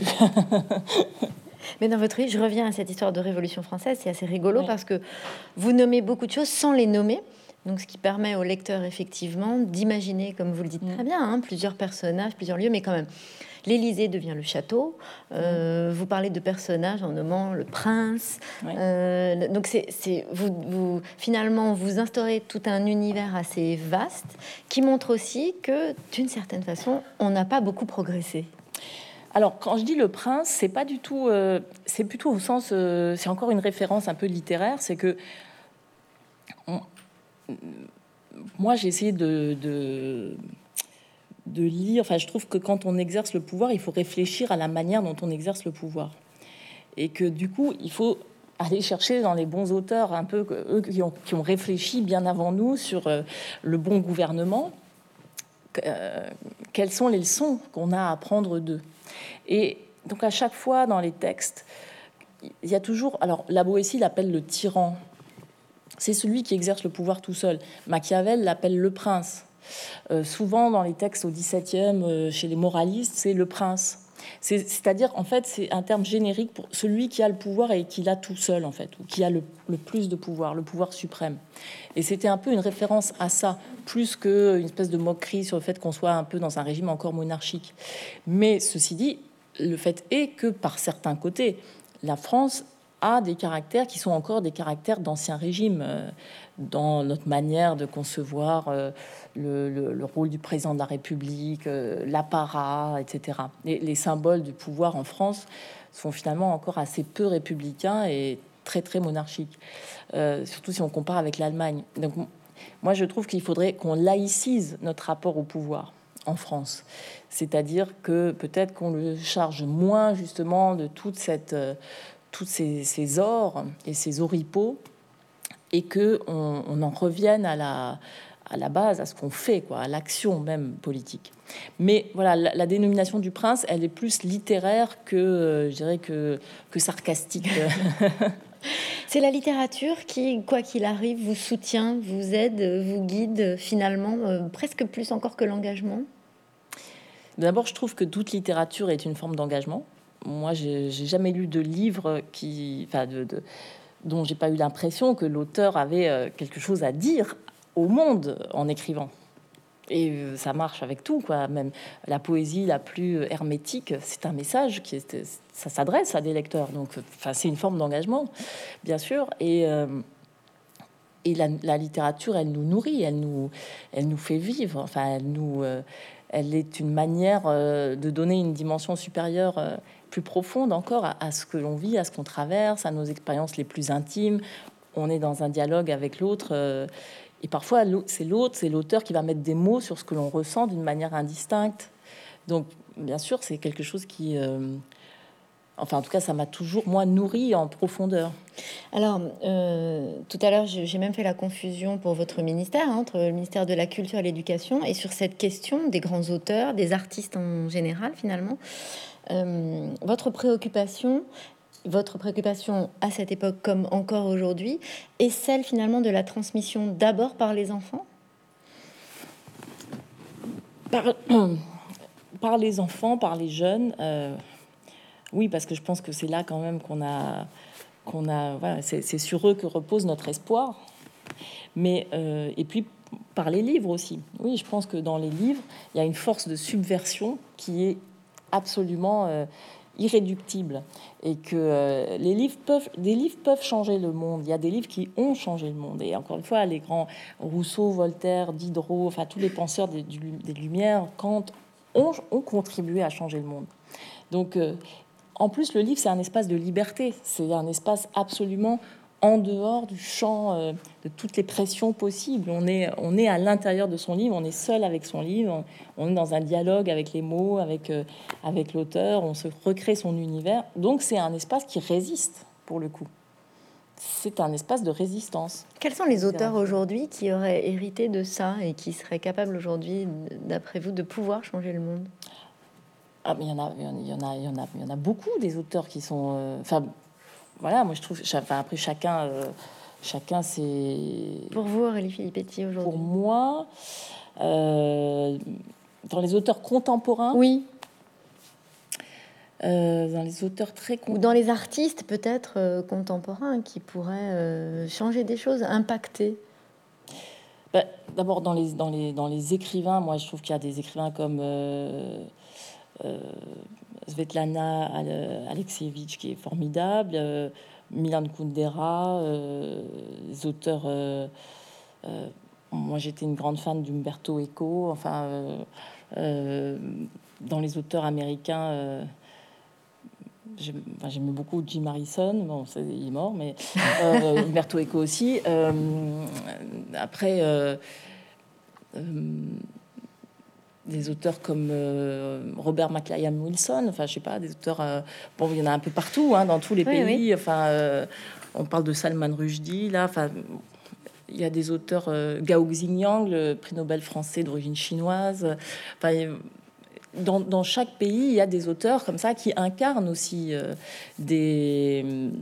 Mais dans votre livre, je reviens à cette histoire de Révolution française, c'est assez rigolo, oui. Parce que vous nommez beaucoup de choses sans les nommer. Donc, ce qui permet au lecteur, effectivement, d'imaginer, comme vous le dites mmh. très bien, hein, plusieurs personnages, plusieurs lieux, mais quand même, l'Élysée devient le château. Euh, mmh. Vous parlez de personnages en nommant le prince. Oui. Euh, donc, c'est, c'est, vous, vous, finalement, vous instaurez tout un univers assez vaste qui montre aussi que, d'une certaine façon, on n'a pas beaucoup progressé. Alors, quand je dis le prince, c'est pas du tout... Euh, c'est plutôt au sens... Euh, c'est encore une référence un peu littéraire, c'est que... On, moi, j'ai essayé de, de, de lire... Enfin, je trouve que quand on exerce le pouvoir, il faut réfléchir à la manière dont on exerce le pouvoir. Et que, du coup, il faut aller chercher dans les bons auteurs, un peu eux qui ont, qui ont réfléchi bien avant nous sur euh, le bon gouvernement. Euh, quelles sont les leçons qu'on a à apprendre d'eux. Et donc, à chaque fois, dans les textes, il y a toujours... Alors, la Boétie l'appelle le tyran. C'est celui qui exerce le pouvoir tout seul. Machiavel l'appelle le prince. Euh, souvent, dans les textes au dix-septième, euh, chez les moralistes, c'est le prince. C'est, c'est-à-dire, en fait, c'est un terme générique pour celui qui a le pouvoir et qui l'a tout seul, en fait, ou qui a le, le plus de pouvoir, le pouvoir suprême. Et c'était un peu une référence à ça, plus qu'une espèce de moquerie sur le fait qu'on soit un peu dans un régime encore monarchique. Mais ceci dit, le fait est que, par certains côtés, la France a des caractères qui sont encore des caractères d'ancien régime, euh, dans notre manière de concevoir euh, le, le, le rôle du président de la République, euh, l'apparat, et cetera. Les, les symboles du pouvoir en France sont finalement encore assez peu républicains et très, très monarchiques, euh, surtout si on compare avec l'Allemagne. Donc, moi, je trouve qu'il faudrait qu'on laïcise notre rapport au pouvoir en France. C'est-à-dire que peut-être qu'on le charge moins, justement, de toute cette... Euh, tous ces, ces ors et ces oripeaux, et que on, on en revienne à la, à la base, à ce qu'on fait, quoi, à l'action même politique. Mais voilà, la, la dénomination du prince, elle est plus littéraire que, euh, je dirais, que, que sarcastique. C'est la littérature qui, quoi qu'il arrive, vous soutient, vous aide, vous guide, finalement, euh, presque plus encore que l'engagement. D'abord, je trouve que toute littérature est une forme d'engagement. Moi, j'ai, j'ai jamais lu de livre qui, enfin, de, de, dont j'ai pas eu l'impression que l'auteur avait euh, quelque chose à dire au monde en écrivant. Et euh, ça marche avec tout, quoi. Même la poésie la plus hermétique, c'est un message qui est, ça s'adresse à des lecteurs. Donc, enfin, c'est une forme d'engagement, bien sûr. Et euh, et la, la littérature, elle nous nourrit, elle nous, elle nous fait vivre. Enfin, elle nous, euh, elle est une manière euh, de donner une dimension supérieure. Euh, plus profonde encore à, à ce que l'on vit, à ce qu'on traverse, à nos expériences les plus intimes. On est dans un dialogue avec l'autre, euh, et parfois c'est l'autre, c'est l'auteur qui va mettre des mots sur ce que l'on ressent d'une manière indistincte. Donc, bien sûr, c'est quelque chose qui... Euh, enfin, en tout cas, ça m'a toujours, moi, nourri en profondeur. Alors, euh, tout à l'heure, j'ai même fait la confusion pour votre ministère, hein, entre le ministère de la Culture et l'Éducation, et sur cette question des grands auteurs, des artistes en général, finalement. Euh, votre préoccupation, votre préoccupation à cette époque comme encore aujourd'hui, est celle finalement de la transmission d'abord par les enfants ? Par, par les enfants, par les jeunes, euh, oui, parce que je pense que c'est là quand même qu'on a, qu'on a, voilà, c'est, c'est sur eux que repose notre espoir. Mais euh, et puis par les livres aussi. Oui, je pense que dans les livres, il y a une force de subversion qui est absolument euh, irréductible, et que euh, les livres peuvent, des livres peuvent changer le monde. Il y a des livres qui ont changé le monde, et encore une fois, les grands Rousseau, Voltaire, Diderot, enfin tous les penseurs des, des Lumières, Kant ont, ont contribué à changer le monde. Donc, euh, en plus, le livre, c'est un espace de liberté, c'est un espace absolument en dehors du champ euh, de toutes les pressions possibles. On est, on est à l'intérieur de son livre, on est seul avec son livre, on, on est dans un dialogue avec les mots, avec, euh, avec l'auteur, on se recrée son univers. Donc c'est un espace qui résiste, pour le coup. C'est un espace de résistance. Quels sont les auteurs aujourd'hui qui auraient hérité de ça et qui seraient capables aujourd'hui, d'après vous, de pouvoir changer le monde ? Ah, mais il y en a, il y en a, il y en a, il y en a beaucoup des auteurs qui sont... Euh, enfin, voilà, moi je trouve... Enfin, après, chacun... Euh, chacun, c'est... Pour vous, Aurélie Filippetti, aujourd'hui ? Pour moi... Euh, dans les auteurs contemporains. Oui. Euh, dans les auteurs très Ou dans les artistes peut-être euh, contemporains qui pourraient euh, changer des choses, impacter. Ben, d'abord dans les, dans, les, dans les écrivains, moi je trouve qu'il y a des écrivains comme euh, euh, Svetlana Alexievitch qui est formidable, euh, Milan Kundera, euh, les auteurs... Euh, euh, moi j'étais une grande fan d'Umberto Eco, enfin euh, euh, dans les auteurs américains... Euh, J'aimais enfin, beaucoup Jim Harrison, bon, c'est, il est mort, mais euh, Umberto Eco aussi. Euh, après, euh, euh, des auteurs comme euh, Robert McLean Wilson, enfin, je sais pas, des auteurs. Euh, bon, il y en a un peu partout, hein, dans tous les oui, pays. Oui. Enfin, euh, on parle de Salman Rushdie, là. Enfin, il y a des auteurs, euh, Gao Xingyang, le prix Nobel français d'origine chinoise. Enfin, Dans, dans chaque pays, il y a des auteurs comme ça qui incarnent aussi euh, des,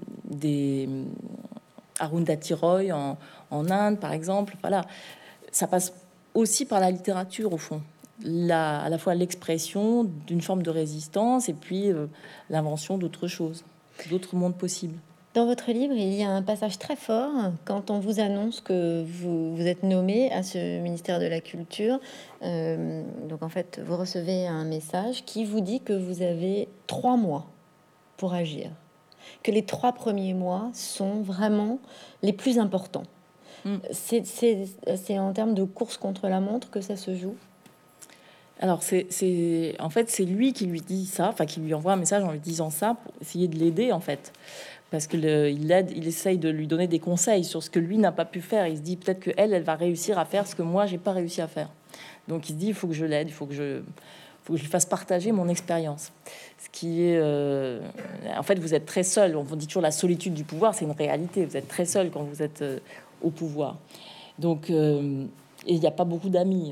des Arundhati Roy en, en Inde, par exemple. Voilà, ça passe aussi par la littérature, au fond. La, à la fois l'expression d'une forme de résistance et puis euh, l'invention d'autres choses, d'autres mondes possibles. Dans votre livre, il y a un passage très fort quand on vous annonce que vous, vous êtes nommé à ce ministère de la Culture. Euh, donc en fait, vous recevez un message qui vous dit que vous avez trois mois pour agir, que les trois premiers mois sont vraiment les plus importants. Mm. C'est, c'est, c'est en termes de course contre la montre que ça se joue. Alors, c'est, c'est, en fait, c'est lui qui lui dit ça, enfin, qui lui envoie un message en lui disant ça pour essayer de l'aider, en fait. Parce qu'il l'aide, il essaye de lui donner des conseils sur ce que lui n'a pas pu faire. Il se dit peut-être qu'elle, elle va réussir à faire ce que moi, j'ai pas réussi à faire. Donc, il se dit, il faut que je l'aide, il faut que je, faut que je lui fasse partager mon expérience. Ce qui est... Euh, en fait, vous êtes très seul. On vous dit toujours la solitude du pouvoir, c'est une réalité. Vous êtes très seul quand vous êtes euh, au pouvoir. Donc, euh, et il n'y a pas beaucoup d'amis.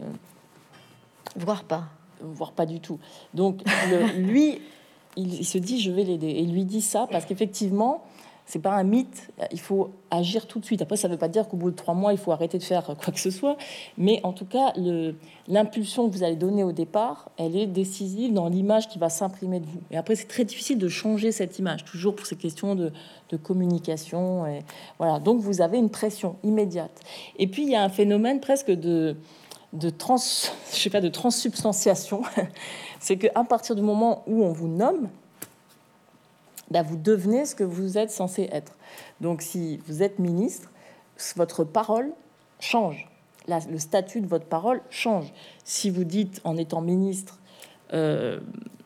Voire pas. Voire pas du tout. Donc, le, lui, il, il se dit, je vais l'aider. Et il lui dit ça parce qu'effectivement, c'est pas un mythe. Il faut agir tout de suite. Après, ça veut pas dire qu'au bout de trois mois, il faut arrêter de faire quoi que ce soit. Mais en tout cas, le, l'impulsion que vous allez donner au départ, elle est décisive dans l'image qui va s'imprimer de vous. Et après, c'est très difficile de changer cette image, toujours pour ces questions de, de communication. Et voilà. Donc, vous avez une pression immédiate. Et puis, il y a un phénomène presque de... de trans, je sais pas, de transsubstantiation, c'est qu'à partir du moment où on vous nomme, bah vous devenez ce que vous êtes censé être. Donc, si vous êtes ministre, votre parole change. La, le statut de votre parole change. Si vous dites, en étant ministre, euh,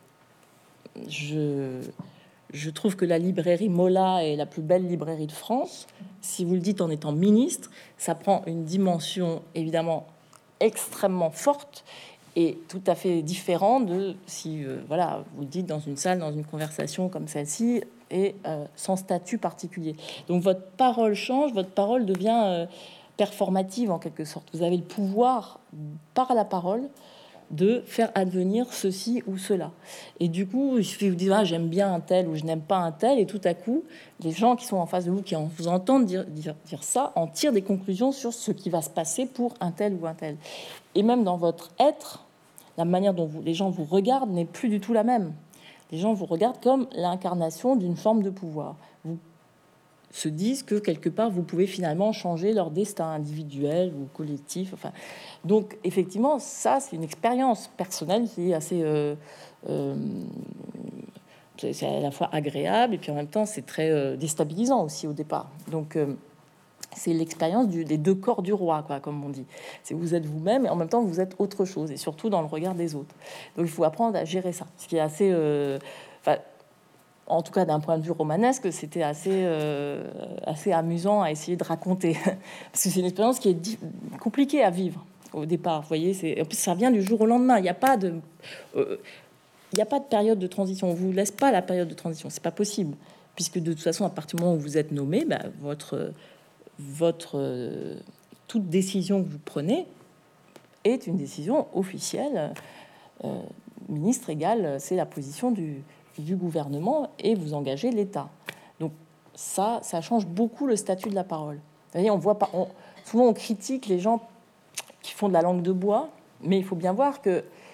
je, je trouve que la librairie Mola est la plus belle librairie de France, si vous le dites en étant ministre, ça prend une dimension, évidemment, extrêmement forte et tout à fait différent de si euh, voilà, vous le dites dans une salle, dans une conversation comme celle-ci et euh, sans statut particulier. Donc votre parole change, votre parole devient euh, performative en quelque sorte. Vous avez le pouvoir par la parole de faire advenir ceci ou cela. Et du coup, il suffit de vous dire ah, j'aime bien un tel ou je n'aime pas un tel, et tout à coup, les gens qui sont en face de vous, qui en vous entendent dire, dire, dire ça, en tirent des conclusions sur ce qui va se passer pour un tel ou un tel. Et même dans votre être, la manière dont vous, les gens vous regardent n'est plus du tout la même. Les gens vous regardent comme l'incarnation d'une forme de pouvoir. Vous se disent que quelque part vous pouvez finalement changer leur destin individuel ou collectif. Enfin, donc effectivement, ça c'est une expérience personnelle qui est assez, euh, euh, c'est à la fois agréable et puis en même temps c'est très euh, déstabilisant aussi au départ. Donc euh, c'est l'expérience du, des deux corps du roi, quoi, comme on dit. C'est vous êtes vous-même et en même temps vous êtes autre chose et surtout dans le regard des autres. Donc il faut apprendre à gérer ça, ce qui est assez, euh, enfin, en tout cas d'un point de vue romanesque, c'était assez, euh, assez amusant à essayer de raconter. Parce que c'est une expérience qui est di- compliquée à vivre au départ. Vous voyez, c'est... En plus, ça vient du jour au lendemain. Il n'y a pas de... Euh, il n'y a pas de période de transition. On ne vous laisse pas la période de transition. C'est pas possible. Puisque de toute façon, à partir du moment où vous êtes nommé, bah, votre, votre, euh, toute décision que vous prenez est une décision officielle. Euh, ministre égale, c'est la position du... du gouvernement et vous engagez l'État. Donc ça, ça change beaucoup le statut de la parole. Vous voyez, on voit pas, on, souvent on critique les gens qui font de la langue de bois, mais il faut bien voir que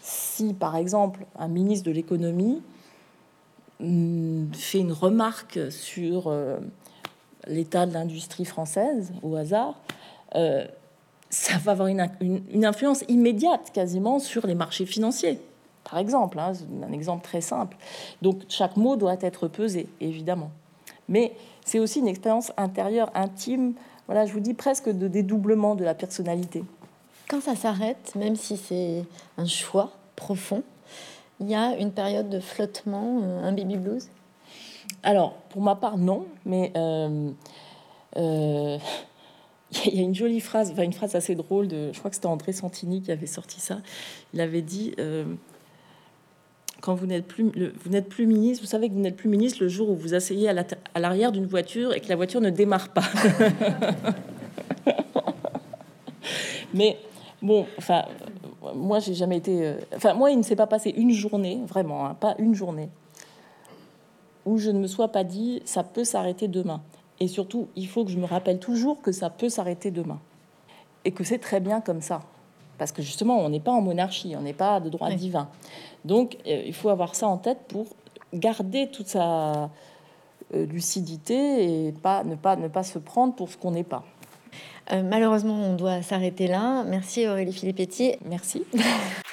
si, par exemple, un ministre de l'économie hum, fait une remarque sur euh, l'état de l'industrie française, au hasard, euh, ça va avoir une, une, une influence immédiate quasiment sur les marchés financiers, par exemple, hein, un exemple très simple. Donc chaque mot doit être pesé, évidemment. Mais c'est aussi une expérience intérieure, intime, voilà, je vous dis presque de dédoublement de la personnalité. Quand ça s'arrête, même si c'est un choix profond, il y a une période de flottement, un baby blues? Alors, pour ma part, non, mais... Euh, euh, il y a une jolie phrase, enfin une phrase assez drôle, de, je crois que c'était André Santini qui avait sorti ça. Il avait dit euh, quand vous n'êtes plus, le, vous n'êtes plus ministre, vous savez que vous n'êtes plus ministre le jour où vous asseyez à, la, à l'arrière d'une voiture et que la voiture ne démarre pas. Mais bon, enfin, moi j'ai jamais été, euh, enfin moi il ne s'est pas passé une journée, vraiment, hein, pas une journée, où je ne me sois pas dit ça peut s'arrêter demain. Et surtout, il faut que je me rappelle toujours que ça peut s'arrêter demain. Et que c'est très bien comme ça. Parce que justement, on n'est pas en monarchie, on n'est pas de droit oui. divin. Donc, euh, il faut avoir ça en tête pour garder toute sa euh, lucidité et pas, ne, pas, ne pas se prendre pour ce qu'on n'est pas. Euh, malheureusement, on doit s'arrêter là. Merci Aurélie Filippetti. Merci.